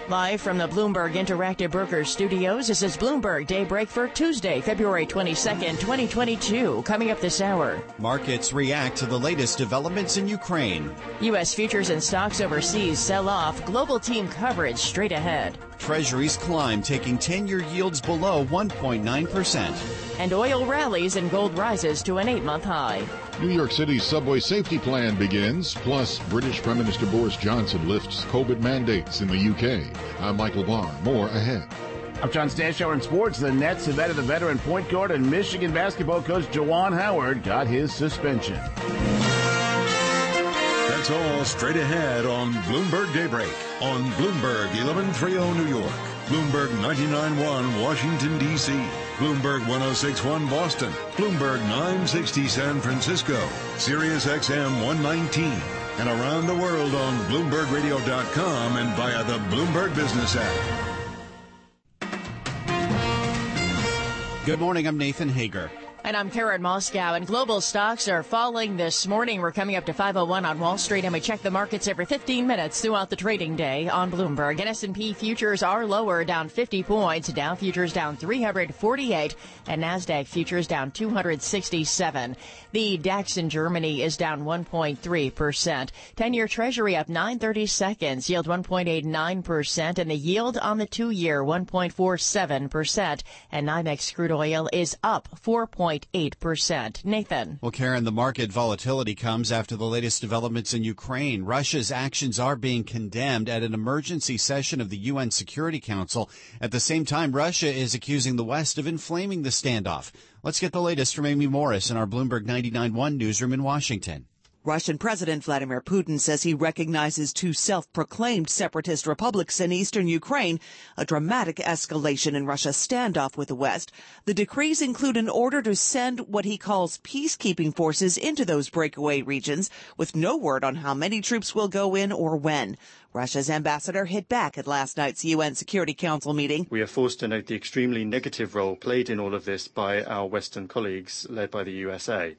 Live from the Bloomberg Interactive Brokers studios, this is Bloomberg Daybreak for Tuesday, February 22nd, 2022. Coming up this hour. Markets react to the latest developments in Ukraine. U.S. futures and stocks overseas sell off. Global team coverage straight ahead. Treasuries climb, taking 10-year yields below 1.9%. And oil rallies and gold rises to an 8-month high. New York City's subway safety plan begins. Plus, British Prime Minister Boris Johnson lifts COVID mandates in the UK. I'm Michael Barr. More ahead. I'm John Stashower in sports. The Nets have added the veteran point guard and Michigan basketball coach Juwan Howard got his suspension. That's all straight ahead on Bloomberg Daybreak on Bloomberg 1130 New York, Bloomberg 99.1 Washington, D.C., Bloomberg 106.1 Boston, Bloomberg 960 San Francisco, Sirius XM 119, and around the world on BloombergRadio.com and via the Bloomberg Business app. Good morning, I'm Nathan Hager. And I'm Karen Moscow, and global stocks are falling this morning. We're coming up to 5:01 on Wall Street, and we check the markets every 15 minutes throughout the trading day on Bloomberg. And S&P futures are lower, down 50 points. Dow futures down 348, and NASDAQ futures down 267. The DAX in Germany is down 1.3%. 10-year Treasury up 9/32, yield 1.89%, and the yield on the 2-year 1.47%. And NYMEX crude oil is up 4.8%. Nathan. Well, Karen, the market volatility comes after the latest developments in Ukraine. Russia's actions are being condemned at an emergency session of the UN Security Council. At the same time, Russia is accusing the West of inflaming the standoff. Let's get the latest from Amy Morris in our Bloomberg 99.1 newsroom in Washington. Russian President Vladimir Putin says he recognizes two self-proclaimed separatist republics in eastern Ukraine, a dramatic escalation in Russia's standoff with the West. The decrees include an order to send what he calls peacekeeping forces into those breakaway regions, with no word on how many troops will go in or when. Russia's ambassador hit back at last night's UN Security Council meeting. We are forced to note the extremely negative role played in all of this by our Western colleagues, led by the USA.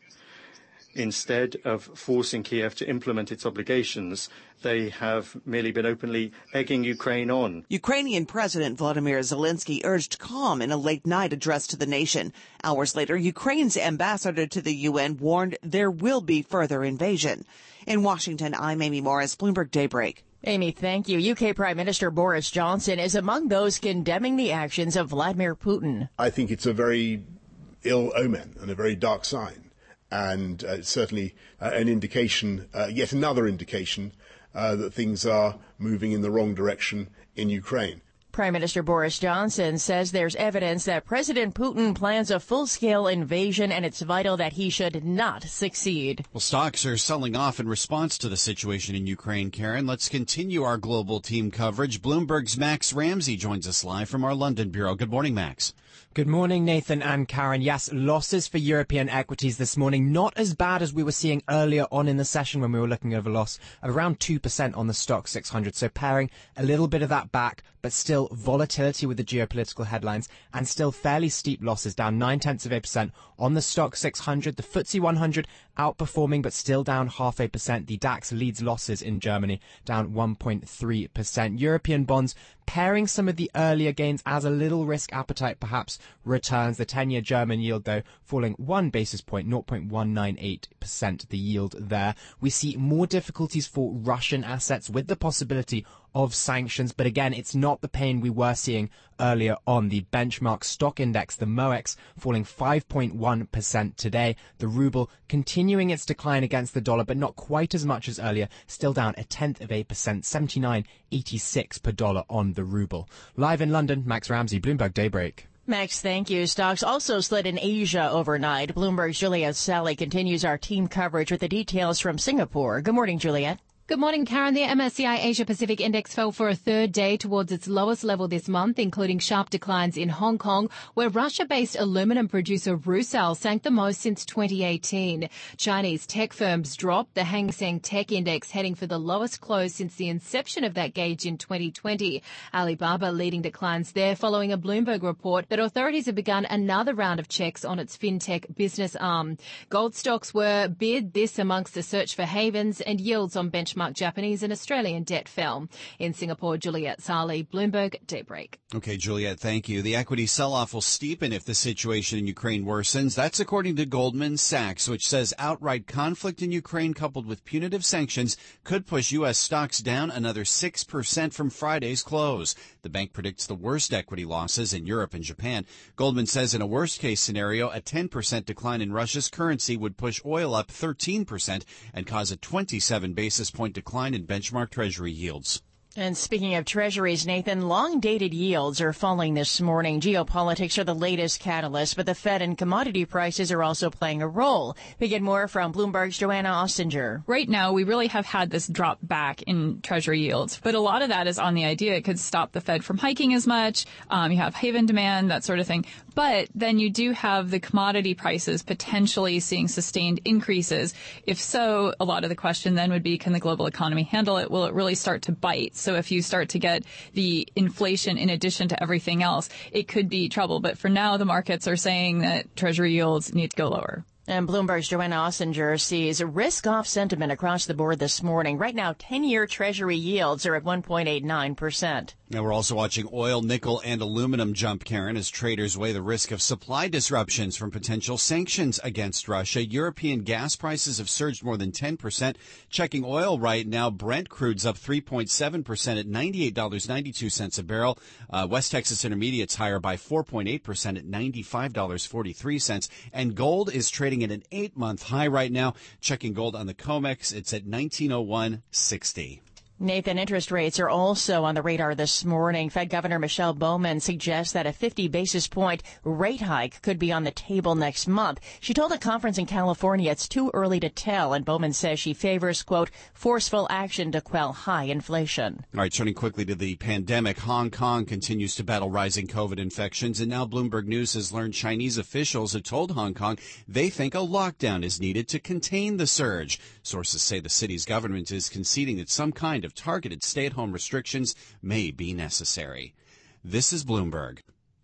Instead of forcing Kiev to implement its obligations, they have merely been openly egging Ukraine on. Ukrainian President Volodymyr Zelensky urged calm in a late-night address to the nation. Hours later, Ukraine's ambassador to the UN warned there will be further invasion. In Washington, I'm Amy Morris, Bloomberg Daybreak. Amy, thank you. UK Prime Minister Boris Johnson is among those condemning the actions of Vladimir Putin. I think it's a very ill omen and a very dark sign. And certainly an indication, yet another indication, that things are moving in the wrong direction in Ukraine. Prime Minister Boris Johnson says there's evidence that President Putin plans a full-scale invasion, and it's vital that he should not succeed. Well, stocks are selling off in response to the situation in Ukraine, Karen. Let's continue our global team coverage. Bloomberg's Max Ramsey joins us live from our London bureau. Good morning, Max. Good morning, Nathan and Karen. Yes, losses for European equities this morning. Not as bad as we were seeing earlier on in the session when we were looking over loss of around 2% on the Stoxx 600. So paring a little bit of that back, but still volatility with the geopolitical headlines and still fairly steep losses, down 0.9% on the Stoxx 600. The FTSE 100 outperforming, but still down 0.5%. The DAX leads losses in Germany, down 1.3%. European bonds pairing some of the earlier gains as a little risk appetite perhaps returns. The 10-year German yield, though, falling 1 basis point, 0.198%, the yield there. We see more difficulties for Russian assets with the possibility of sanctions, but again, it's not the pain we were seeing earlier on. The benchmark stock index, the MOEX, falling 5.1% today. The ruble continuing its decline against the dollar, but not quite as much as earlier, still down 0.1%, 79.86 per dollar on the ruble. Live in London, Max Ramsey, Bloomberg Daybreak. Max, thank you. Stocks also slid in Asia overnight. Bloomberg's Juliet Sally continues our team coverage with the details from Singapore. Good morning, Juliet. Good morning, Karen. The MSCI Asia Pacific Index fell for a third day towards its lowest level this month, including sharp declines in Hong Kong, where Russia-based aluminum producer Rusal sank the most since 2018. Chinese tech firms dropped, the Hang Seng Tech Index heading for the lowest close since the inception of that gauge in 2020. Alibaba leading declines there following a Bloomberg report that authorities have begun another round of checks on its fintech business arm. Gold stocks were bid this amongst the search for havens, and yields on benchmark benchmark Japanese and Australian debt fell. In Singapore, Juliet Sali, Bloomberg Daybreak. Okay, Juliet, thank you. The equity sell-off will steepen if the situation in Ukraine worsens. That's according to Goldman Sachs, which says outright conflict in Ukraine coupled with punitive sanctions could push U.S. stocks down another 6% from Friday's close. The bank predicts the worst equity losses in Europe and Japan. Goldman says in a worst-case scenario, a 10% decline in Russia's currency would push oil up 13% and cause a 27 basis point decline in benchmark Treasury yields. And speaking of treasuries, Nathan, long-dated yields are falling this morning. Geopolitics are the latest catalyst, but the Fed and commodity prices are also playing a role. We get more from Bloomberg's Joanna Ostinger. Right now, we really have had this drop back in treasury yields, but a lot of that is on the idea it could stop the Fed from hiking as much. You have haven demand, that sort of thing. But then you do have the commodity prices potentially seeing sustained increases. If so, a lot of the question then would be, can the global economy handle it? Will it really start to bite? So if you start to get the inflation in addition to everything else, it could be trouble. But for now, the markets are saying that Treasury yields need to go lower. And Bloomberg's Joanna Ostinger sees risk-off sentiment across the board this morning. Right now, 10-year Treasury yields are at 1.89%. Now we're also watching oil, nickel, and aluminum jump, Karen, as traders weigh the risk of supply disruptions from potential sanctions against Russia. European gas prices have surged more than 10%. Checking oil right now, Brent crude's up 3.7% at $98.92 a barrel. West Texas Intermediate's higher by 4.8% at $95.43. And gold is trading at an 8-month high right now. Checking gold on the COMEX, it's at $1901.60. Nathan, interest rates are also on the radar this morning. Fed Governor Michelle Bowman suggests that a 50 basis point rate hike could be on the table next month. She told a conference in California it's too early to tell, and Bowman says she favors, quote, forceful action to quell high inflation. All right, turning quickly to the pandemic, Hong Kong continues to battle rising COVID infections, and now Bloomberg News has learned Chinese officials have told Hong Kong they think a lockdown is needed to contain the surge. Sources say the city's government is conceding that some kind of targeted stay-at-home restrictions may be necessary. This is Bloomberg.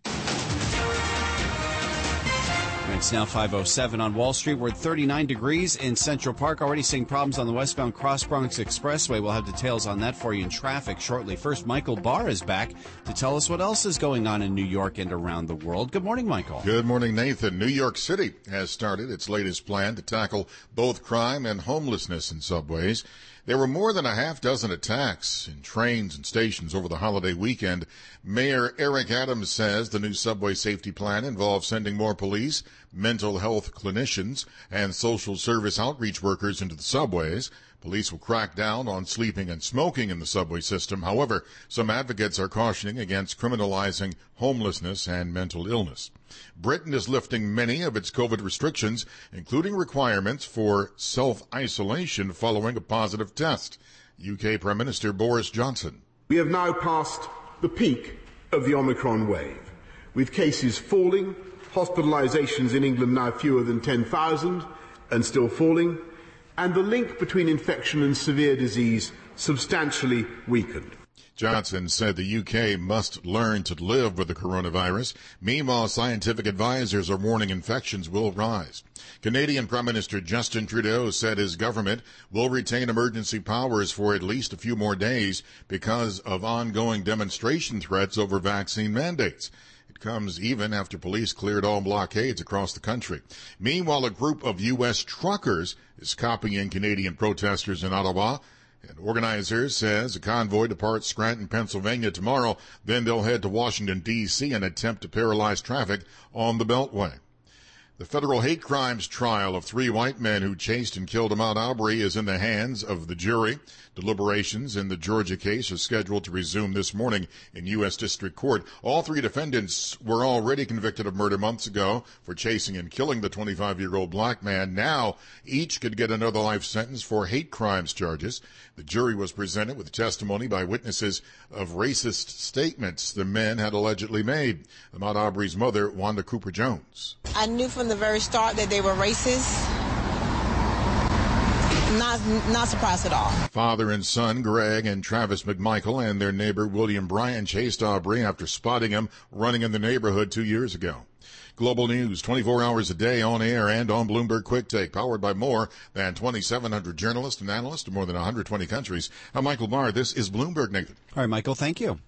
It's now 5:07 on Wall Street. We're at 39 degrees in Central Park. Already seeing problems on the westbound Cross Bronx Expressway. We'll have details on that for you in traffic shortly. First, Michael Barr is back to tell us what else is going on in New York and around the world. Good morning, Michael. Good morning, Nathan. New York City has started its latest plan to tackle both crime and homelessness in subways. There were more than a half dozen attacks in trains and stations over the holiday weekend. Mayor Eric Adams says the new subway safety plan involves sending more police, mental health clinicians, and social service outreach workers into the subways. Police will crack down on sleeping and smoking in the subway system. However, some advocates are cautioning against criminalizing homelessness and mental illness. Britain is lifting many of its COVID restrictions, including requirements for self-isolation following a positive test. UK Prime Minister Boris Johnson. We have now passed the peak of the Omicron wave, with cases falling, hospitalisations in England now fewer than 10,000 and still falling, and the link between infection and severe disease substantially weakened. Johnson said the UK must learn to live with the coronavirus. Meanwhile, scientific advisors are warning infections will rise. Canadian Prime Minister Justin Trudeau said his government will retain emergency powers for at least a few more days because of ongoing demonstration threats over vaccine mandates. It comes even after police cleared all blockades across the country. Meanwhile, a group of U.S. truckers is copying Canadian protesters in Ottawa. An organizer says a convoy departs Scranton, Pennsylvania tomorrow. Then they'll head to Washington, D.C. and attempt to paralyze traffic on the Beltway. The federal hate crimes trial of 3 white men who chased and killed Ahmaud Arbery is in the hands of the jury. Deliberations in the Georgia case are scheduled to resume this morning in U.S. District Court. All 3 defendants were already convicted of murder months ago for chasing and killing the 25-year-old black man. Now, each could get another life sentence for hate crimes charges. The jury was presented with testimony by witnesses of racist statements the men had allegedly made. Ahmaud Arbery's mother, Wanda Cooper Jones. I knew from the very start that they were racist. Not surprised at all. Father and son Greg and Travis McMichael and their neighbor William Bryan chased Arbery after spotting him running in the neighborhood 2 years ago. Global News, 24 hours a day on air and on Bloomberg Quick Take, powered by more than 2,700 journalists and analysts in more than 120 countries. I'm Michael Barr. This is Bloomberg, Nathan. All right, Michael, thank you.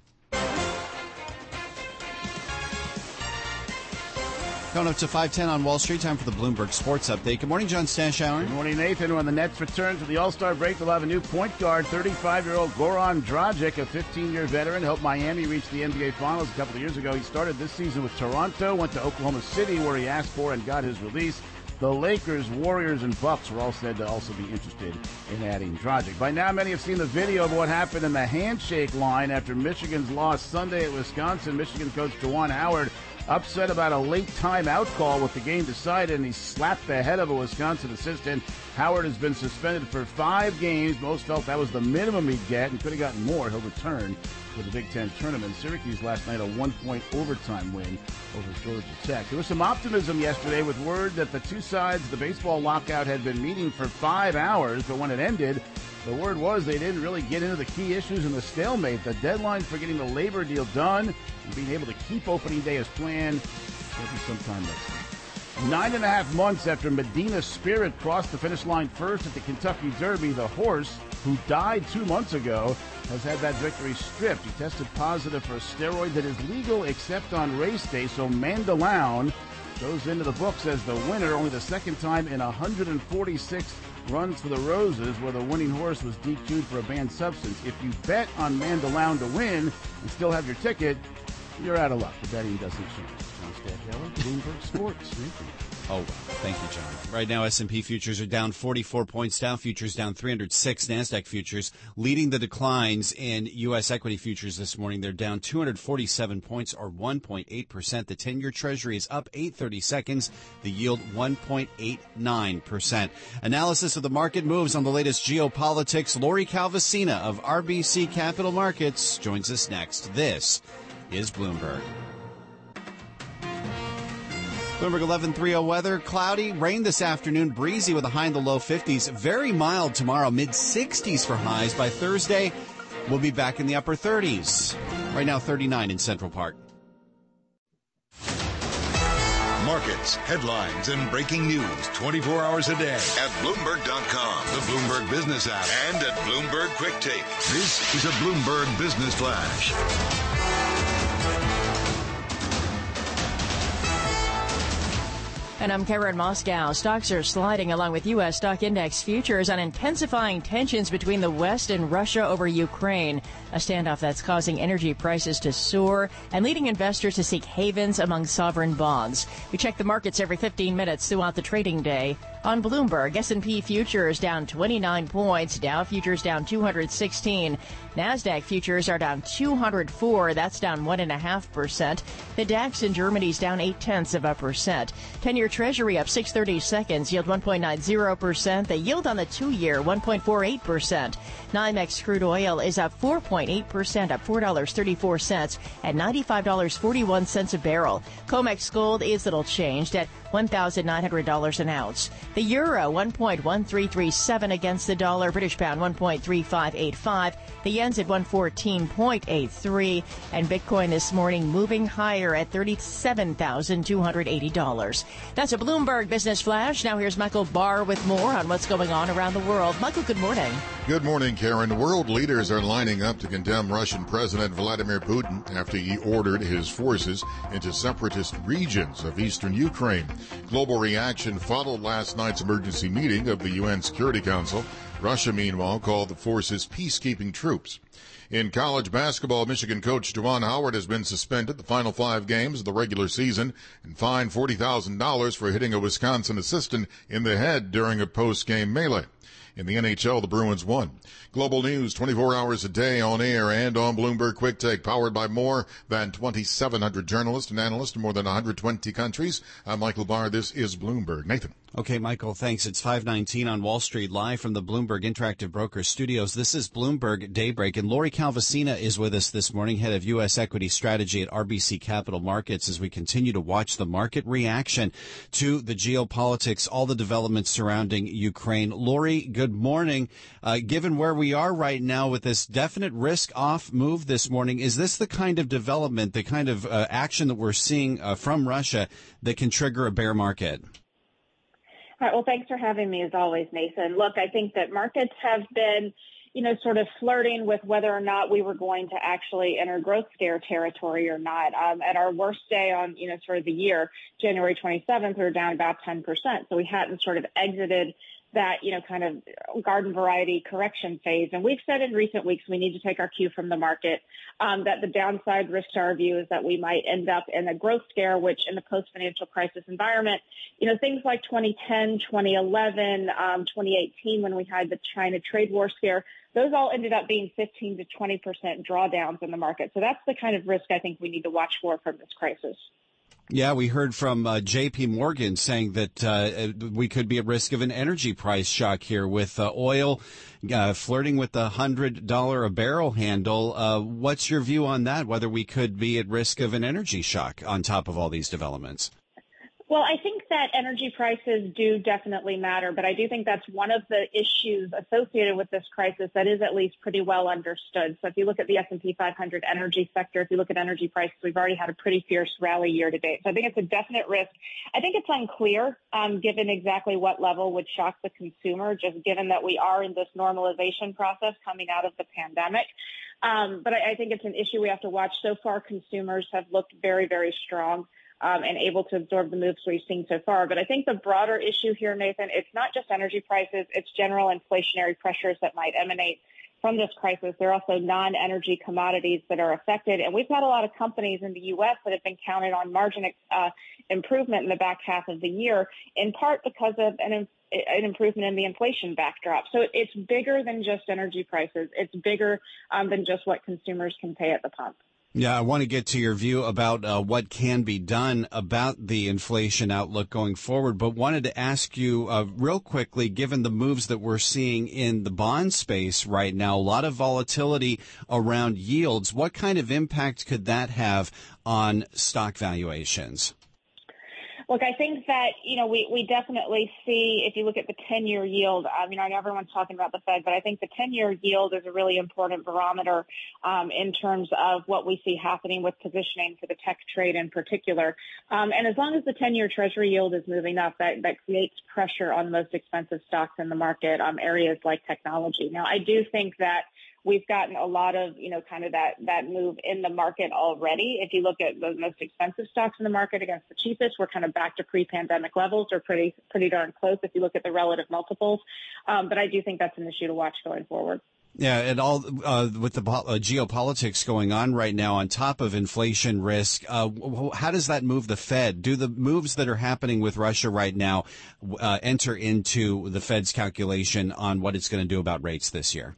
Going up to 5:10 on Wall Street, time for the Bloomberg Sports Update. Good morning, John Stashower. Good morning, Nathan. When the Nets return to the All-Star break, they'll have a new point guard, 35-year-old Goran Dragic, a 15-year veteran, helped Miami reach the NBA Finals a couple of years ago. He started this season with Toronto, went to Oklahoma City, where he asked for and got his release. The Lakers, Warriors, and Bucks were all said to also be interested in adding Dragic. By now, many have seen the video of what happened in the handshake line after Michigan's loss Sunday at Wisconsin. Michigan coach Juwan Howard upset about a late timeout call with the game decided, and he slapped the head of a Wisconsin assistant. Howard has been suspended for 5 games. Most felt that was the minimum he'd get and could have gotten more. He'll return for the Big Ten tournament. Syracuse last night a 1-point overtime win over Georgia Tech. There was some optimism yesterday with word that the two sides of the baseball lockout had been meeting for 5 hours, but when it ended, the word was they didn't really get into the key issues in the stalemate. The deadline for getting the labor deal done and being able to keep opening day as planned will be sometime next week. 9.5 months after Medina Spirit crossed the finish line first at the Kentucky Derby, the horse, who died 2 months ago, has had that victory stripped. He tested positive for a steroid that is legal except on race day, so Mandaloun goes into the books as the winner, only the second time in 146 runs for the Roses where the winning horse was DQ'd for a banned substance. If you bet on Mandaloun to win and still have your ticket, you're out of luck. The betting doesn't change. John Stashower, Bloomberg Sports. Oh, well, thank you, John. Right now, S&P futures are down 44 points. Dow futures down 306. NASDAQ futures leading the declines in U.S. equity futures this morning. They're down 247 points, or 1.8%. The 10-year Treasury is up 8/30 seconds. The yield 1.89%. Analysis of the market moves on the latest geopolitics. Lori Calvasina of RBC Capital Markets joins us next. This is Bloomberg. Bloomberg 11:30 weather, cloudy, rain this afternoon, breezy with a high in the low 50s. Very mild tomorrow, mid-60s for highs. By Thursday, we'll be back in the upper 30s. Right now, 39 in Central Park. Markets, headlines, and breaking news 24 hours a day at Bloomberg.com, the Bloomberg Business app, and at Bloomberg Quick Take. This is a Bloomberg Business Flash. And I'm Karen Moscow. Stocks are sliding along with U.S. stock index futures on intensifying tensions between the West and Russia over Ukraine, a standoff that's causing energy prices to soar and leading investors to seek havens among sovereign bonds. We check the markets every 15 minutes throughout the trading day. On Bloomberg, S&P futures down 29 points, Dow futures down 216, NASDAQ futures are down 204, that's down 1.5%. The DAX in Germany's down 0.8%. 10-year Treasury up 6/30 seconds, yield 1.90%. The yield on the 2-year 1.48%. NYMEX crude oil is up 4.8%, up $4.34 at $95.41 a barrel. COMEX gold is little changed at $1,900 an ounce. The euro 1.1337 against the dollar. British pound 1.3585. The yen's at 114.83. And Bitcoin this morning moving higher at $37,280. That's a Bloomberg Business Flash. Now here's Michael Barr with more on what's going on around the world. Michael, good morning. Good morning, Karen. World leaders are lining up to condemn Russian President Vladimir Putin after he ordered his forces into separatist regions of eastern Ukraine. Global reaction followed last night's emergency meeting of the UN Security Council. Russia, meanwhile, called the forces peacekeeping troops. In college basketball, Michigan coach Juwan Howard has been suspended the final 5 games of the regular season and fined $40,000 for hitting a Wisconsin assistant in the head during a post-game melee. In the NHL, the Bruins won. Global news 24 hours a day on air and on Bloomberg Quick Take, powered by more than 2,700 journalists and analysts in more than 120 countries. I'm Michael Barr. This is Bloomberg. Nathan. Okay, Michael, thanks. It's 5:19 on Wall Street, live from the Bloomberg Interactive Brokers studios. This is Bloomberg Daybreak, and Lori Calvasina is with us this morning, head of U.S. equity strategy at RBC Capital Markets, as we continue to watch the market reaction to the geopolitics, all the developments surrounding Ukraine. Lori, Good morning. Given where we are right now with this definite risk-off move this morning, is this the kind of development, the kind of action that we're seeing from Russia that can trigger a bear market? All right. Well, thanks for having me as always, Nathan. Look, I think that markets have been, sort of flirting with whether or not we were going to actually enter growth scare territory or not. At our worst day on, sort of the year, January 27th, we were down about 10%. So we hadn't sort of exited that, kind of garden variety correction phase. And we've said in recent weeks we need to take our cue from the market, that the downside risk to our view is that we might end up in a growth scare, which in the post-financial crisis environment, things like 2010, 2011, 2018, when we had the China trade war scare, those all ended up being 15 to 20% drawdowns in the market. So that's the kind of risk I think we need to watch for from this crisis. Yeah, we heard from J.P. Morgan saying that we could be at risk of an energy price shock here with oil flirting with the $100 a barrel handle. What's your view on that, whether we could be at risk of an energy shock on top of all these developments? Well, I think that energy prices do definitely matter, but I do think that's one of the issues associated with this crisis that is at least pretty well understood. So if you look at the S&P 500 energy sector, if you look at energy prices, we've already had a pretty fierce rally year to date. So I think it's a definite risk. I think it's unclear, given exactly what level would shock the consumer, just given that we are in this normalization process coming out of the pandemic. But I think it's an issue we have to watch. So far, consumers have looked very, very strong. And able to absorb the moves we've seen so far. But I think the broader issue here, Nathan, it's not just energy prices, it's general inflationary pressures that might emanate from this crisis. There are also non-energy commodities that are affected. And we've got a lot of companies in the U.S. that have been counted on margin improvement in the back half of the year, in part because of an improvement in the inflation backdrop. So it's bigger than just energy prices. It's bigger than just what consumers can pay at the pump. Yeah, I want to get to your view about what can be done about the inflation outlook going forward, but wanted to ask you real quickly, given the moves that we're seeing in the bond space right now, a lot of volatility around yields, what kind of impact could that have on stock valuations? Look, I think that, we definitely see, if you look at the 10-year yield, I know everyone's talking about the Fed, but I think the 10-year yield is a really important barometer in terms of what we see happening with positioning for the tech trade in particular. And as long as the 10-year Treasury yield is moving up, that creates pressure on the most expensive stocks in the market, areas like technology. Now, I do think that we've gotten a lot of, kind of that move in the market already. If you look at the most expensive stocks in the market against the cheapest, we're kind of back to pre-pandemic levels, or pretty darn close if you look at the relative multiples. But I do think that's an issue to watch going forward. Yeah, and all with the geopolitics going on right now on top of inflation risk, how does that move the Fed? Do the moves that are happening with Russia right now enter into the Fed's calculation on what it's going to do about rates this year?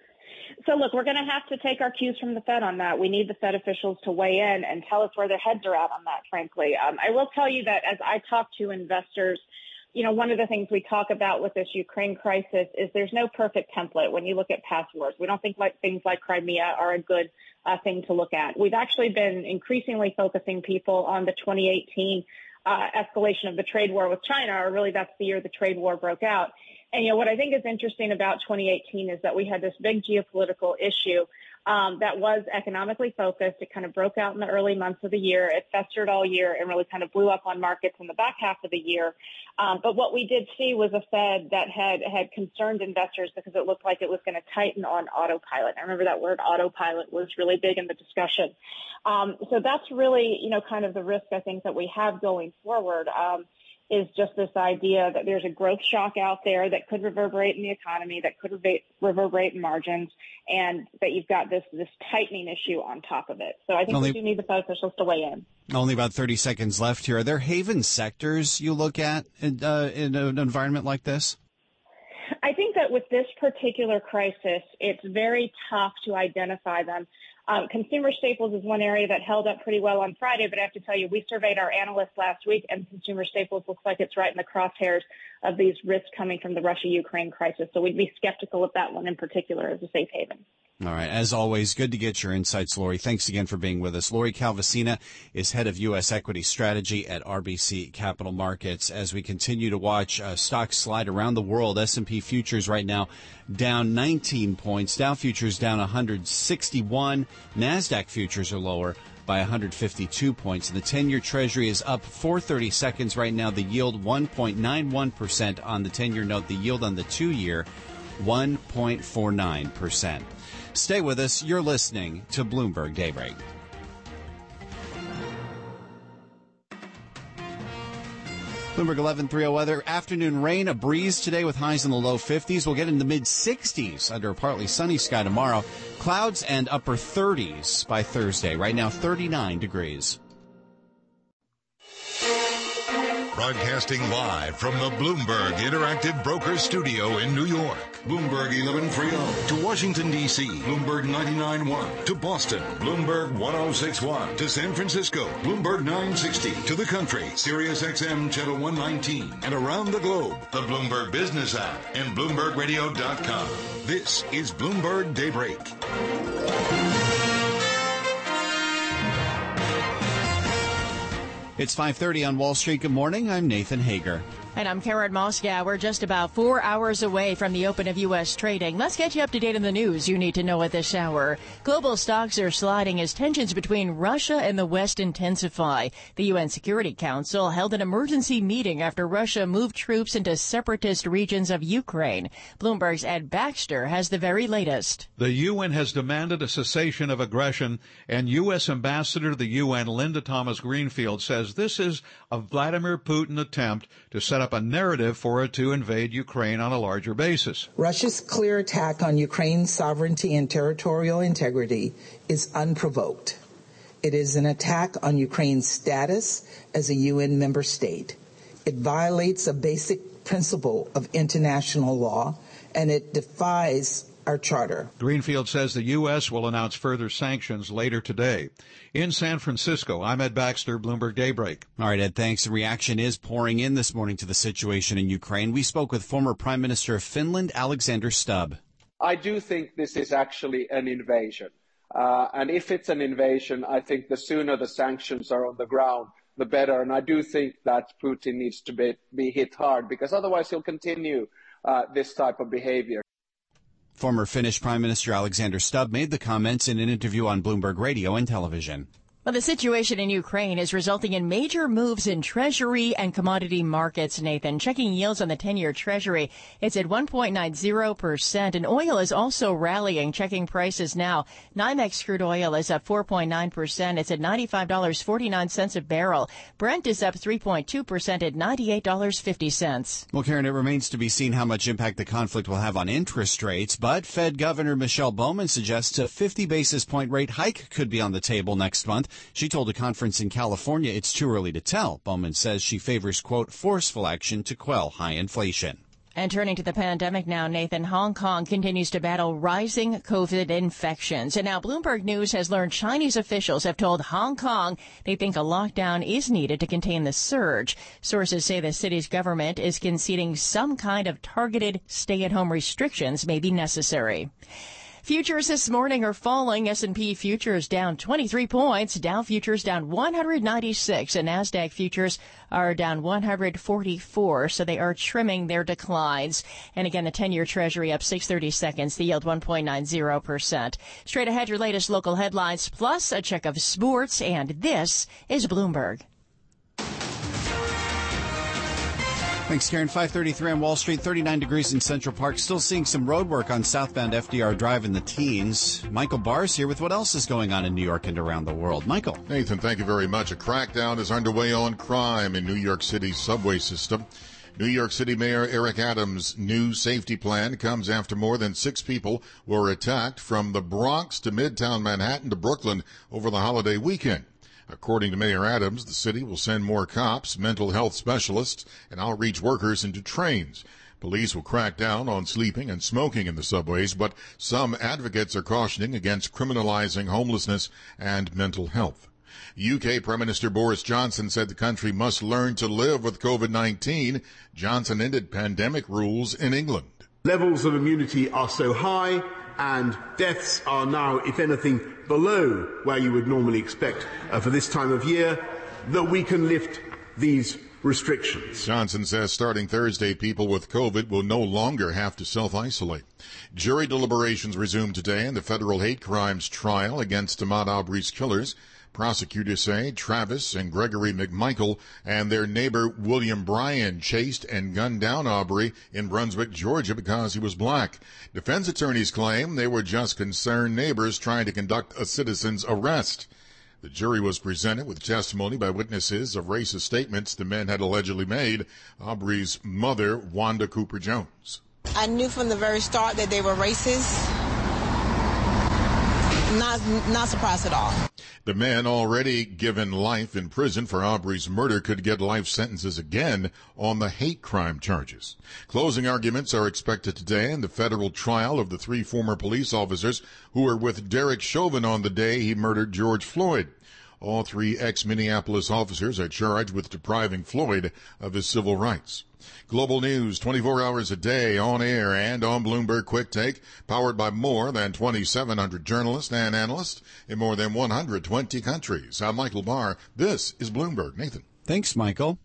So, look, we're going to have to take our cues from the Fed on that. We need the Fed officials to weigh in and tell us where their heads are at on that, frankly. I will tell you that as I talk to investors, one of the things we talk about with this Ukraine crisis is there's no perfect template when you look at past wars. We don't think things like Crimea are a good thing to look at. We've actually been increasingly focusing people on the 2018 escalation of the trade war with China, or really that's the year the trade war broke out. And, what I think is interesting about 2018 is that we had this big geopolitical issue that was economically focused. It kind of broke out in the early months of the year. It festered all year and really kind of blew up on markets in the back half of the year. But what we did see was a Fed that had concerned investors because it looked like it was going to tighten on autopilot. I remember that word autopilot was really big in the discussion. So that's really, kind of the risk I think that we have going forward. Is just this idea that there's a growth shock out there that could reverberate in the economy, that could reverberate in margins, and that you've got this tightening issue on top of it. So I think we do need the Fed officials to weigh in. Only about 30 seconds left here. Are there haven sectors you look at in an environment like this? I think that with this particular crisis, it's very tough to identify them. Consumer staples is one area that held up pretty well on Friday, but I have to tell you, we surveyed our analysts last week, and consumer staples looks like it's right in the crosshairs of these risks coming from the Russia-Ukraine crisis. So we'd be skeptical of that one in particular as a safe haven. All right. As always, good to get your insights, Lori. Thanks again for being with us. Lori Calvasina is head of U.S. equity strategy at RBC Capital Markets. As we continue to watch stocks slide around the world, S&P futures right now down 19 points. Dow futures down 161. NASDAQ futures are lower by 152 points. And the 10-year Treasury is up 4/32 right now. The yield 1.91% on the 10-year note. The yield on the 2-year 1.49%. Stay with us. You're listening to Bloomberg Daybreak. Bloomberg 11:30 weather. Afternoon rain, a breeze today with highs in the low 50s. We'll get in the mid-60s under a partly sunny sky tomorrow. Clouds and upper 30s by Thursday. Right now, 39 degrees. Broadcasting live from the Bloomberg Interactive Brokers Studio in New York. Bloomberg 1130 to Washington, D.C. Bloomberg 99.1 to Boston. Bloomberg 106.1 to San Francisco. Bloomberg 960 to the country. Sirius XM Channel 119 and around the globe. The Bloomberg Business app and BloombergRadio.com. This is Bloomberg Daybreak. It's 5:30 on Wall Street. Good morning. I'm Nathan Hager. And I'm Karen Moskow. We're just about 4 hours away from the open of U.S. trading. Let's get you up to date on the news you need to know at this hour. Global stocks are sliding as tensions between Russia and the West intensify. The UN Security Council held an emergency meeting after Russia moved troops into separatist regions of Ukraine. Bloomberg's Ed Baxter has the very latest. The UN has demanded a cessation of aggression, and U.S. Ambassador to the UN Linda Thomas-Greenfield says this is a Vladimir Putin attempt to set up a narrative for it to invade Ukraine on a larger basis. Russia's clear attack on Ukraine's sovereignty and territorial integrity is unprovoked. It is an attack on Ukraine's status as a UN member state. It violates a basic principle of international law, and it defies our charter. Greenfield says the U.S. will announce further sanctions later today. In San Francisco, I'm Ed Baxter, Bloomberg Daybreak. All right, Ed, thanks. The reaction is pouring in this morning to the situation in Ukraine. We spoke with former Prime Minister of Finland, Alexander Stubb. I do think this is actually an invasion. And if it's an invasion, I think the sooner the sanctions are on the ground, the better. And I do think that Putin needs to be hit hard, because otherwise he'll continue this type of behavior. Former Finnish Prime Minister Alexander Stubb made the comments in an interview on Bloomberg Radio and television. Well, the situation in Ukraine is resulting in major moves in Treasury and commodity markets, Nathan. Checking yields on the 10-year Treasury, it's at 1.90%, and oil is also rallying. Checking prices now, NYMEX crude oil is up 4.9%. It's at $95.49 a barrel. Brent is up 3.2% at $98.50. Well, Karen, it remains to be seen how much impact the conflict will have on interest rates, but Fed Governor Michelle Bowman suggests a 50 basis point rate hike could be on the table next month. She told a conference in California it's too early to tell. Bowman says she favors, quote, forceful action to quell high inflation. And turning to the pandemic now, Nathan, Hong Kong continues to battle rising COVID infections. And now Bloomberg News has learned Chinese officials have told Hong Kong they think a lockdown is needed to contain the surge. Sources say the city's government is conceding some kind of targeted stay-at-home restrictions may be necessary. Futures this morning are falling. S&P futures down 23 points. Dow futures down 196. And NASDAQ futures are down 144. So they are trimming their declines. And again, the 10-year Treasury up 6/32. The yield 1.90%. Straight ahead, your latest local headlines, plus a check of sports. And this is Bloomberg. Thanks, Karen. 5:33 on Wall Street, 39 degrees in Central Park. Still seeing some road work on southbound FDR Drive in the teens. Michael Barr's here with what else is going on in New York and around the world. Michael. Nathan, thank you very much. A crackdown is underway on crime in New York City's subway system. New York City Mayor Eric Adams' new safety plan comes after more than 6 people were attacked from the Bronx to Midtown Manhattan to Brooklyn over the holiday weekend. According to Mayor Adams, the city will send more cops, mental health specialists, and outreach workers into trains. Police will crack down on sleeping and smoking in the subways, but some advocates are cautioning against criminalizing homelessness and mental health. UK Prime Minister Boris Johnson said the country must learn to live with COVID-19. Johnson ended pandemic rules in England. Levels of immunity are so high and deaths are now, if anything, below where you would normally expect for this time of year, that we can lift these restrictions. Johnson says starting Thursday, people with COVID will no longer have to self-isolate. Jury deliberations resume today in the federal hate crimes trial against Ahmaud Arbery's killers. Prosecutors say Travis and Gregory McMichael and their neighbor William Bryan chased and gunned down Arbery in Brunswick, Georgia because he was black. Defense attorneys claim they were just concerned neighbors trying to conduct a citizen's arrest. The jury was presented with testimony by witnesses of racist statements the men had allegedly made. Arbery's mother, Wanda Cooper Jones. I knew from the very start that they were racist. Not surprised at all. The men already given life in prison for Arbery's murder could get life sentences again on the hate crime charges. Closing arguments are expected today in the federal trial of the 3 former police officers who were with Derek Chauvin on the day he murdered George Floyd. All 3 ex-Minneapolis officers are charged with depriving Floyd of his civil rights. Global news 24 hours a day on air and on Bloomberg Quick Take, powered by more than 2,700 journalists and analysts in more than 120 countries. I'm Michael Barr. This is Bloomberg. Nathan. Thanks, Michael.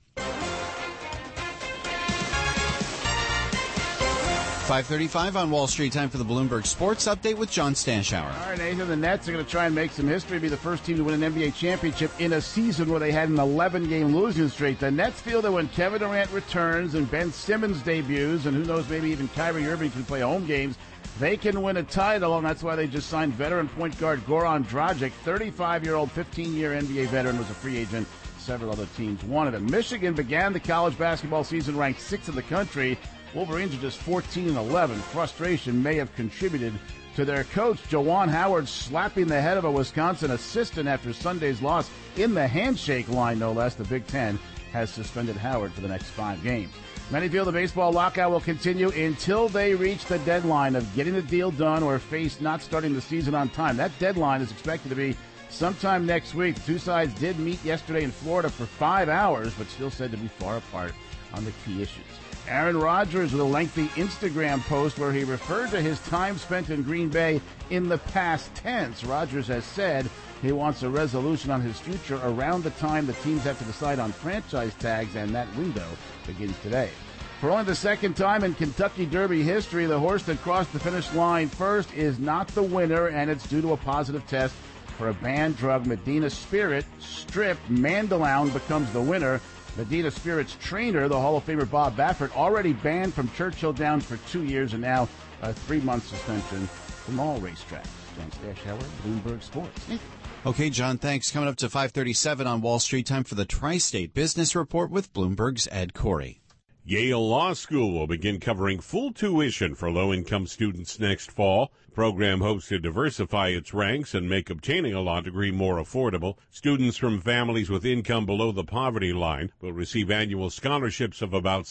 5:35 on Wall Street. Time for the Bloomberg Sports Update with John Stanshauer. All right, Nathan, the Nets are going to try and make some history, be the first team to win an NBA championship in a season where they had an 11-game losing streak. The Nets feel that when Kevin Durant returns and Ben Simmons debuts, and who knows, maybe even Kyrie Irving can play home games, they can win a title, and that's why they just signed veteran point guard Goran Dragic. 35-year-old, 15-year NBA veteran, was a free agent. Several other teams wanted him. Michigan began the college basketball season ranked 6th in the country. Wolverines are just 14-11. Frustration may have contributed to their coach, Juwan Howard, slapping the head of a Wisconsin assistant after Sunday's loss in the handshake line, no less. The Big Ten has suspended Howard for the next 5 games. Many feel the baseball lockout will continue until they reach the deadline of getting the deal done or face not starting the season on time. That deadline is expected to be sometime next week. The two sides did meet yesterday in Florida for 5 hours, but still said to be far apart on the key issues. Aaron Rodgers with a lengthy Instagram post where he referred to his time spent in Green Bay in the past tense. Rodgers has said he wants a resolution on his future around the time the teams have to decide on franchise tags, and that window begins today. For only the second time in Kentucky Derby history, the horse that crossed the finish line first is not the winner, and it's due to a positive test for a banned drug, Medina Spirit. Stripped, Mandaloun becomes the winner. Medina Spirit's trainer, the Hall of Famer Bob Baffert, already banned from Churchill Downs for 2 years and now a 3-month suspension from all racetracks. John Stanshauer, Bloomberg Sports. Okay, John, thanks. Coming up to 5:37 on Wall Street, time for the Tri-State Business Report with Bloomberg's Ed Corey. Yale Law School will begin covering full tuition for low-income students next fall. The program hopes to diversify its ranks and make obtaining a law degree more affordable. Students from families with income below the poverty line will receive annual scholarships of about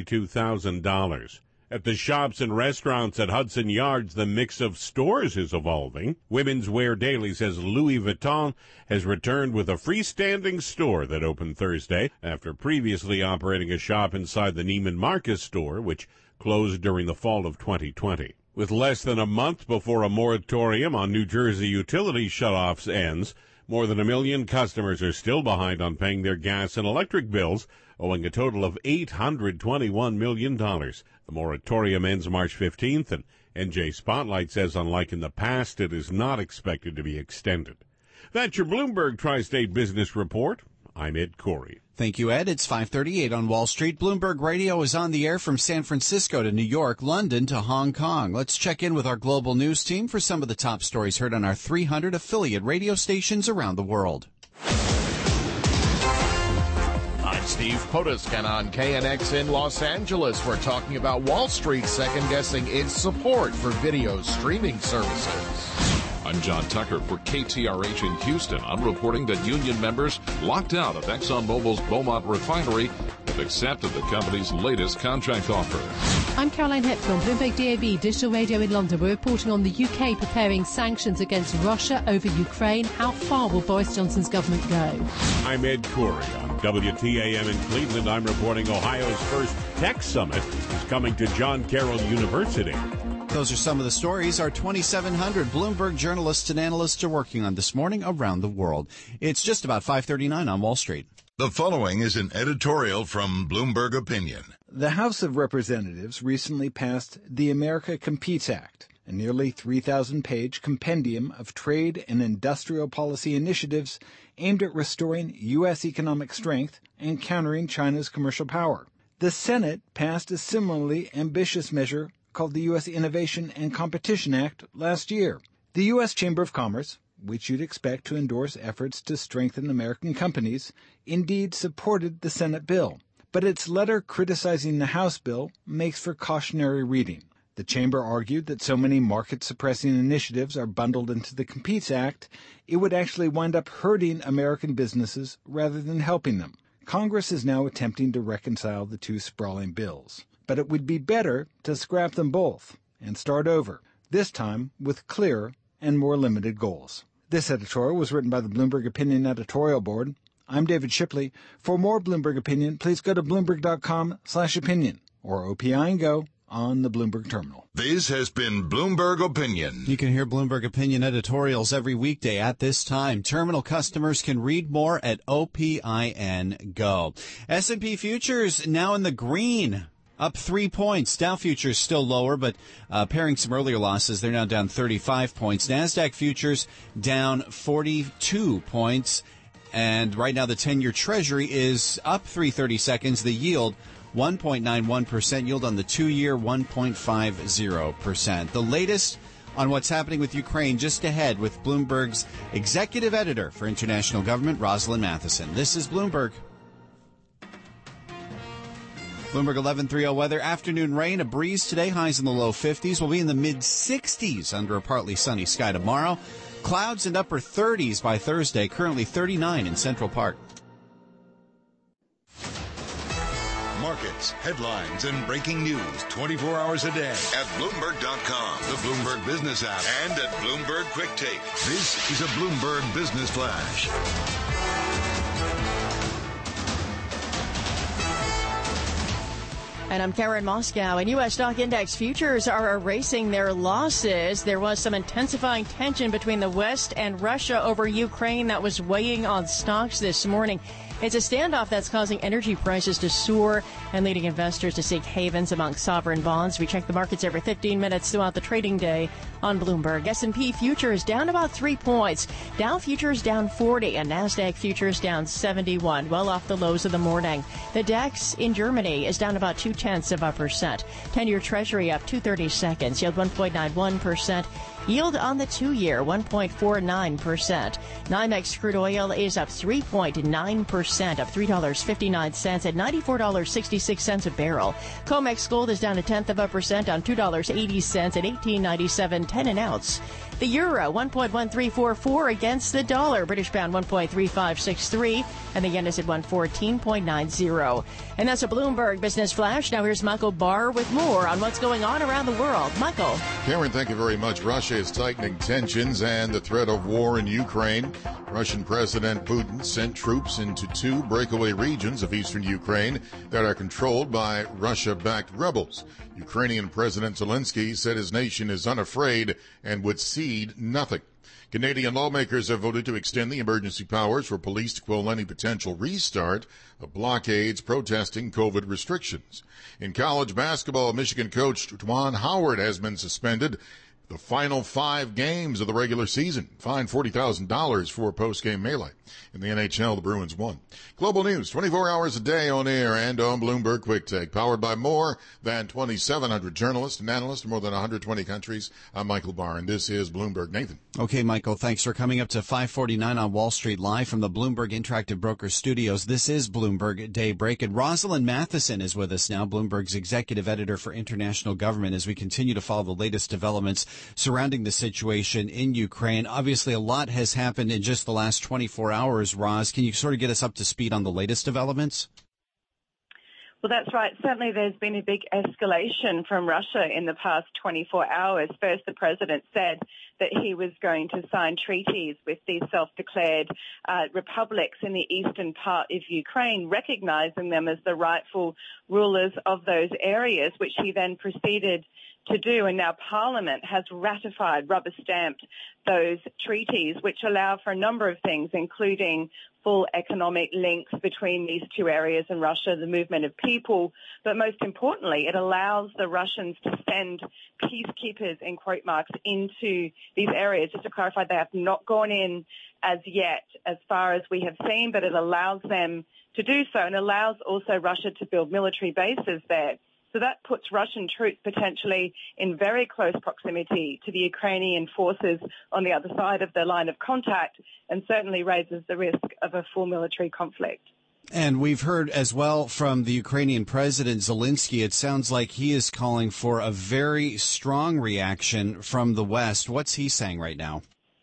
$72,000. At the shops and restaurants at Hudson Yards, the mix of stores is evolving. Women's Wear Daily says Louis Vuitton has returned with a freestanding store that opened Thursday after previously operating a shop inside the Neiman Marcus store, which closed during the fall of 2020. With less than a month before a moratorium on New Jersey utility shutoffs ends, more than 1 million customers are still behind on paying their gas and electric bills, owing a total of $821 million. The moratorium ends March 15th, and NJ Spotlight says, unlike in the past, it is not expected to be extended. That's your Bloomberg Tri-State Business Report. I'm Ed Corey. Thank you, Ed. It's 5:38 on Wall Street. Bloomberg Radio is on the air from San Francisco to New York, London to Hong Kong. Let's check in with our global news team for some of the top stories heard on our 300 affiliate radio stations around the world. I'm Steve Podeskin on KNX in Los Angeles. We're talking about Wall Street second-guessing its support for video streaming services. I'm John Tucker for KTRH in Houston. I'm reporting that union members locked out of ExxonMobil's Beaumont refinery have accepted the company's latest contract offer. I'm Caroline Hepton on Bloomberg DAB Digital Radio in London. We're reporting on the UK preparing sanctions against Russia over Ukraine. How far will Boris Johnson's government go? I'm Ed Corey on WTAM in Cleveland. I'm reporting Ohio's first tech summit is coming to John Carroll University. Those are some of the stories our 2,700 Bloomberg journalists and analysts are working on this morning around the world. It's just about 5:39 on Wall Street. The following is an editorial from Bloomberg Opinion. The House of Representatives recently passed the America Competes Act, a nearly 3,000-page compendium of trade and industrial policy initiatives aimed at restoring U.S. economic strength and countering China's commercial power. The Senate passed a similarly ambitious measure called the U.S. Innovation and Competition Act last year. The U.S. Chamber of Commerce, which you'd expect to endorse efforts to strengthen American companies, indeed supported the Senate bill. But its letter criticizing the House bill makes for cautionary reading. The Chamber argued that so many market-suppressing initiatives are bundled into the Competes Act, it would actually wind up hurting American businesses rather than helping them. Congress is now attempting to reconcile the two sprawling bills. But it would be better to scrap them both and start over, this time with clearer and more limited goals. This editorial was written by the Bloomberg Opinion Editorial Board. I'm David Shipley. For more Bloomberg Opinion, please go to Bloomberg.com/opinion or OPI and Go on the Bloomberg Terminal. This has been Bloomberg Opinion. You can hear Bloomberg Opinion editorials every weekday at this time. Terminal customers can read more at OPIN Go. S&P futures now in the green. Up 3 points. Dow futures still lower, but pairing some earlier losses, they're now down 35 points. NASDAQ futures down 42 points. And right now the 10-year Treasury is up 3/32. The yield, 1.91%. Yield on the 2-year, 1.50%. The latest on what's happening with Ukraine just ahead with Bloomberg's executive editor for international government, Rosalind Matheson. This is Bloomberg. Bloomberg 11:30 weather. Afternoon rain, a breeze today. Highs in the low 50s. We'll be in the mid-60s under a partly sunny sky tomorrow. Clouds and upper 30s by Thursday. Currently 39 in Central Park. Markets, headlines, and breaking news 24 hours a day at Bloomberg.com, the Bloomberg Business app, and at Bloomberg Quick Take. This is a Bloomberg Business Flash. And I'm Karen Moscow, and U.S. stock index futures are erasing their losses. There was some intensifying tension between the West and Russia over Ukraine that was weighing on stocks this morning. It's a standoff that's causing energy prices to soar and leading investors to seek havens among sovereign bonds. We check the markets every 15 minutes throughout the trading day on Bloomberg. S&P futures down about 3 points. Dow futures down 40 and NASDAQ futures down 71, well off the lows of the morning. The DAX in Germany is down about 0.2%. 10-year Treasury up 2/32. Yield 1.91%. Yield on the 2-year, 1.49%. NYMEX crude oil is up 3.9%, up $3.59 at $94.66 a barrel. COMEX gold is down 0.1%, down $2.80 at $18.97.10 an ounce. The euro, 1.1344 against the dollar. British pound, 1.3563. And the yen is at 114.90. And that's a Bloomberg Business Flash. Now here's Michael Barr with more on what's going on around the world. Michael. Karen, thank you very much. Russia is tightening tensions and the threat of war in Ukraine. Russian President Putin sent troops into 2 breakaway regions of eastern Ukraine that are controlled by Russia-backed rebels. Ukrainian President Zelensky said his nation is unafraid and would cede nothing. Canadian lawmakers have voted to extend the emergency powers for police to quell any potential restart of blockades protesting COVID restrictions. In college basketball, Michigan coach Juwan Howard has been suspended the final 5 games of the regular season. Fined $40,000 for post-game melee. In the NHL, the Bruins won. Global news, 24 hours a day on air and on Bloomberg Quick Take. Powered by more than 2,700 journalists and analysts in more than 120 countries. I'm Michael Barr, and this is Bloomberg. Nathan. Okay, Michael, thanks for coming up to 5:49 on Wall Street, live from the Bloomberg Interactive Brokers studios. This is Bloomberg Daybreak, and Rosalind Matheson is with us now, Bloomberg's executive editor for international government, as we continue to follow the latest developments surrounding the situation in Ukraine. Obviously, a lot has happened in just the last 24 hours, Roz. Can you sort of get us up to speed on the latest developments? Well, that's right. Certainly there's been a big escalation from Russia in the past 24 hours. First, the president said that he was going to sign treaties with these self-declared republics in the eastern part of Ukraine, recognizing them as the rightful rulers of those areas, which he then proceeded to do. And now Parliament has ratified, rubber-stamped those treaties, which allow for a number of things, including full economic links between these two areas and Russia, the movement of people. But most importantly, it allows the Russians to send peacekeepers, in quote marks, into these areas. Just to clarify, they have not gone in as yet, as far as we have seen, but it allows them to do so and allows also Russia to build military bases there. So that puts Russian troops potentially in very close proximity to the Ukrainian forces on the other side of the line of contact, and certainly raises the risk of a full military conflict. And we've heard as well from the Ukrainian President Zelensky, it sounds like he is calling for a very strong reaction from the West. What's he saying right now?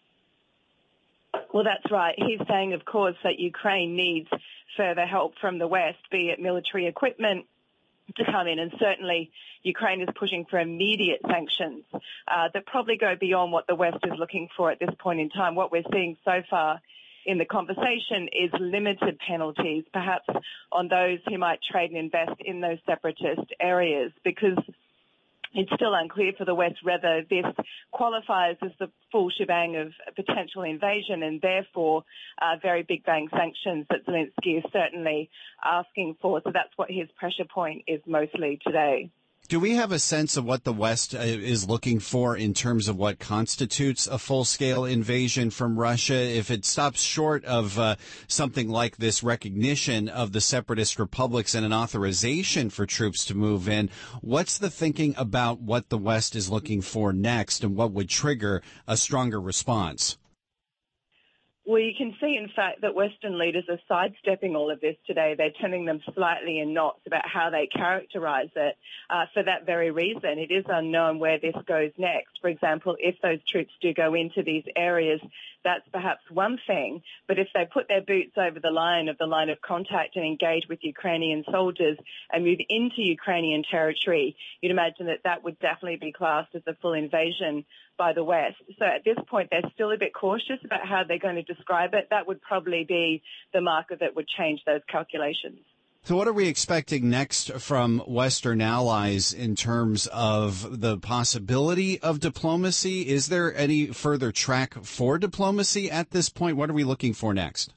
Well, that's right. He's saying, of course, that Ukraine needs further help from the West, be it military equipment, to come in, and certainly Ukraine is pushing for immediate sanctions that probably go beyond what the West is looking for at this point in time. What we're seeing so far in the conversation is limited penalties, perhaps on those who might trade and invest in those separatist areas, because it's still unclear for the West whether this qualifies as the full shebang of potential invasion, and therefore very big bang sanctions that Zelensky is certainly asking for. So that's what his pressure point is mostly today. Do we have a sense of what the West is looking for in terms of what constitutes a full-scale invasion from Russia? If it stops short of something like this recognition of the separatist republics and an authorization for troops to move in, what's the thinking about what the West is looking for next and what would trigger a stronger response? Well, you can see, in fact, that Western leaders are sidestepping all of this today. They're turning them slightly in knots about how they characterize it. For that very reason, it is unknown where this goes next. For example, if those troops do go into these areas, that's perhaps one thing. But if they put their boots over the line of contact and engage with Ukrainian soldiers and move into Ukrainian territory, you'd imagine that that would definitely be classed as a full invasion by the West. So at this point, they're still a bit cautious about how they're going to describe it. That would probably be the marker that would change those calculations. So what are we expecting next from Western allies in terms of the possibility of diplomacy? Is there any further track for diplomacy at this point? What are we looking for next?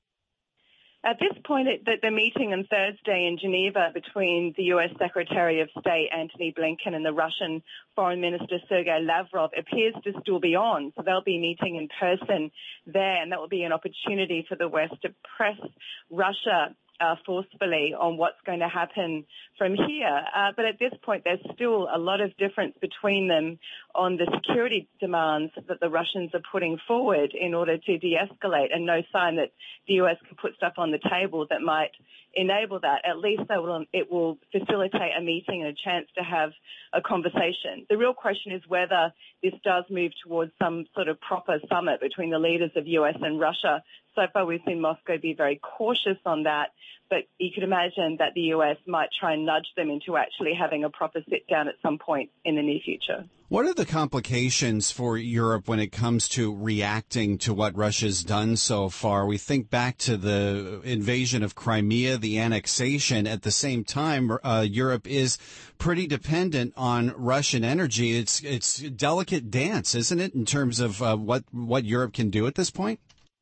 At this point, the meeting on Thursday in Geneva between the U.S. Secretary of State Antony Blinken and the Russian Foreign Minister Sergei Lavrov appears to still be on. So they'll be meeting in person there, and that will be an opportunity for the West to press Russia forcefully on what's going to happen from here. But at this point, there's still a lot of difference between them on the security demands that the Russians are putting forward in order to de-escalate, and no sign that the U.S. can put stuff on the table that might enable that. At least it will facilitate a meeting and a chance to have a conversation. The real question is whether this does move towards some sort of proper summit between the leaders of U.S. and Russia. So far, we've seen Moscow be very cautious on that, but you could imagine that the U.S. might try and nudge them into actually having a proper sit-down at some point in the near future. What are the complications for Europe when it comes to reacting to what Russia's done so far? We think back to the invasion of Crimea, the annexation. At the same time, Europe is pretty dependent on Russian energy. It's a delicate dance, isn't it, in terms of what Europe can do at this point?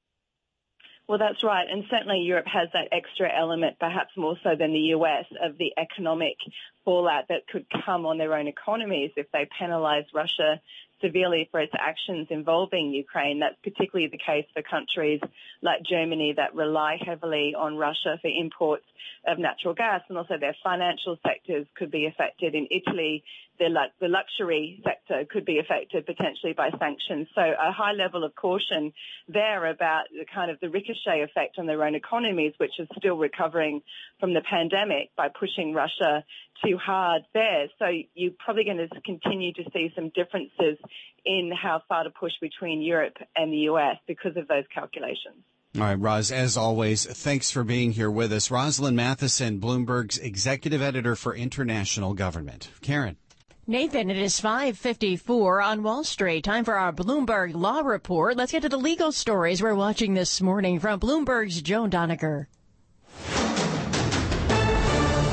Well, that's right. And certainly Europe has that extra element, perhaps more so than the US, of the economic fallout that could come on their own economies if they penalize Russia severely for its actions involving Ukraine. That's particularly the case for countries like Germany that rely heavily on Russia for imports of natural gas, and also their financial sectors could be affected. In Italy, the luxury sector could be affected potentially by sanctions. So a high level of caution there about the kind of the ricochet effect on their own economies, which is still recovering from the pandemic, by pushing Russia too hard there. So you're probably going to continue to see some differences in how far to push between Europe and the US because of those calculations. All right, Roz, as always, thanks for being here with us. Rosalind Matheson, Bloomberg's executive editor for international government. Karen. Nathan, it is 5:54 on Wall Street. Time for our Bloomberg Law Report. Let's get to the legal stories we're watching this morning from Bloomberg's Joan Doniger. When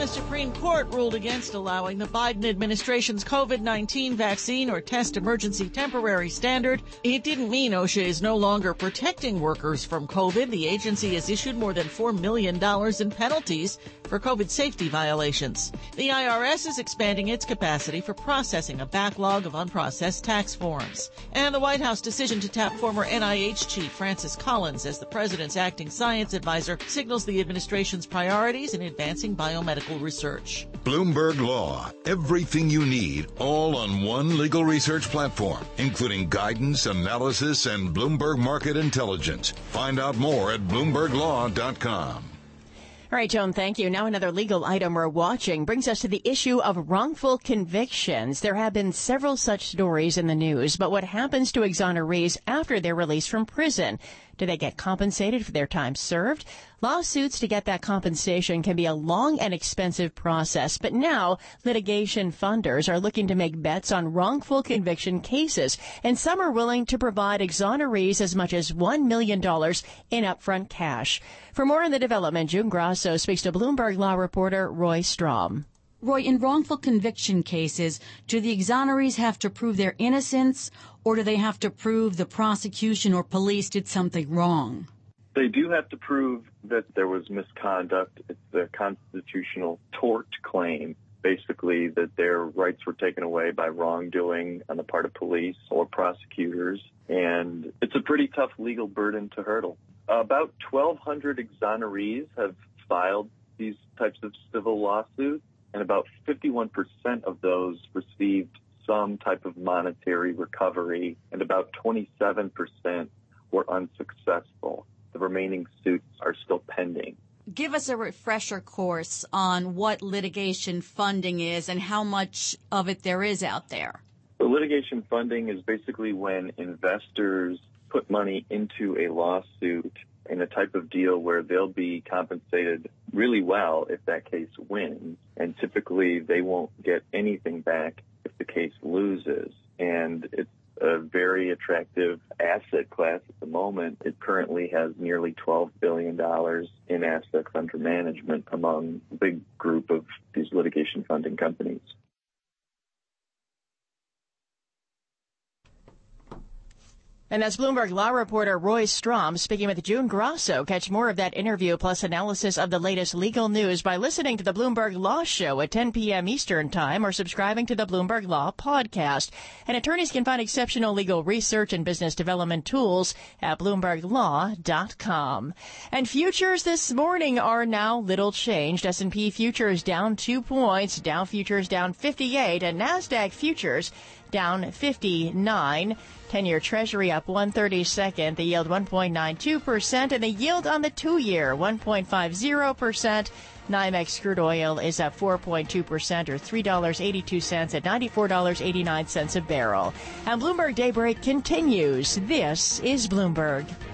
the Supreme Court ruled against allowing the Biden administration's COVID-19 vaccine or test emergency temporary standard. It didn't mean OSHA is no longer protecting workers from COVID. The agency has issued more than $4 million in penalties for COVID safety violations. The IRS is expanding its capacity for processing a backlog of unprocessed tax forms. And the White House decision to tap former NIH chief Francis Collins as the president's acting science advisor signals the administration's priorities in advancing biomedical research. Bloomberg Law. Everything you need, all on one legal research platform, including guidance, analysis, and Bloomberg Market Intelligence. Find out more at BloombergLaw.com. All right, Joan, thank you. Now another legal item we're watching brings us to the issue of wrongful convictions. There have been several such stories in the news, but what happens to exonerees after they're released from prison? Do they get compensated for their time served? Lawsuits to get that compensation can be a long and expensive process, but now litigation funders are looking to make bets on wrongful conviction cases, and some are willing to provide exonerees as much as $1 million in upfront cash. For more on the development, June Grasso speaks to Bloomberg Law reporter Roy Strom. Roy, in wrongful conviction cases, do the exonerees have to prove their innocence, or do they have to prove the prosecution or police did something wrong? They do have to prove that there was misconduct. It's a constitutional tort claim, basically that their rights were taken away by wrongdoing on the part of police or prosecutors. And it's a pretty tough legal burden to hurdle. About 1,200 exonerees have filed these types of civil lawsuits, and about 51% of those received some type of monetary recovery, and about 27% were unsuccessful. The remaining suits are still pending. Give us a refresher course on what litigation funding is and how much of it there is out there. The litigation funding is basically when investors put money into a lawsuit in a type of deal where they'll be compensated really well if that case wins, and typically they won't get anything back if the case loses. And it's a very attractive asset class at the moment. It currently has nearly $12 billion in assets under management among a big group of these litigation funding companies. And that's Bloomberg Law reporter Roy Strom speaking with June Grasso. Catch more of that interview plus analysis of the latest legal news by listening to the Bloomberg Law Show at 10 p.m. Eastern Time or subscribing to the Bloomberg Law podcast. And attorneys can find exceptional legal research and business development tools at BloombergLaw.com. And futures this morning are now little changed. S&P futures down 2 points, Dow futures down 58, and NASDAQ futures down 59. 10-year Treasury up 1/32, the yield 1.92%, and the yield on the 2-year 1.50%. NYMEX crude oil is up 4.2%, or $3.82 at $94.89 a barrel. And Bloomberg Daybreak continues. This is Bloomberg.